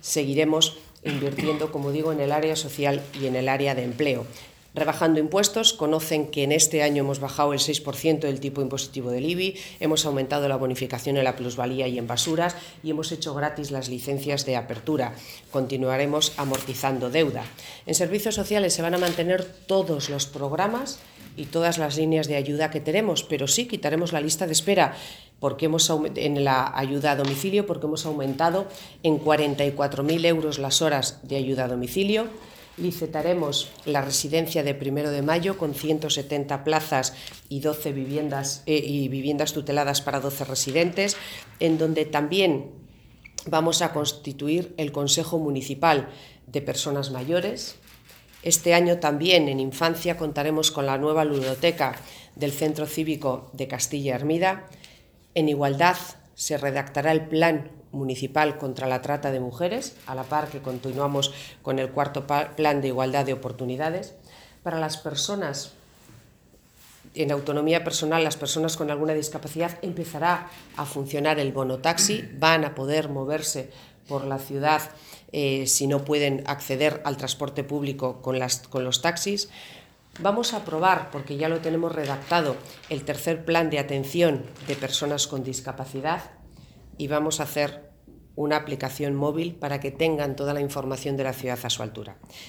seguiremos invirtiendo, como digo, en el área social y en el área de empleo. Rebajando impuestos, conocen que en este año hemos bajado el 6% del tipo impositivo del IBI, hemos aumentado la bonificación en la plusvalía y en basuras y hemos hecho gratis las licencias de apertura. Continuaremos amortizando deuda. En servicios sociales se van a mantener todos los programas y todas las líneas de ayuda que tenemos, pero sí quitaremos la lista de espera porque en la ayuda a domicilio, porque hemos aumentado en 44.000 euros las horas de ayuda a domicilio. Licitaremos la residencia de 1 de mayo con 170 plazas y 12 viviendas tuteladas para 12 residentes, en donde también vamos a constituir el Consejo Municipal de Personas Mayores. Este año también en infancia contaremos con la nueva ludoteca del Centro Cívico de Castilla Hermida. En igualdad se redactará el Plan Municipal contra la Trata de Mujeres, a la par que continuamos con el cuarto Plan de Igualdad de Oportunidades. Para las personas en autonomía personal, las personas con alguna discapacidad, empezará a funcionar el bono taxi, van a poder moverse por la ciudad si no pueden acceder al transporte público con los taxis. Vamos a aprobar, porque ya lo tenemos redactado, el tercer plan de atención de personas con discapacidad y vamos a hacer una aplicación móvil para que tengan toda la información de la ciudad a su altura.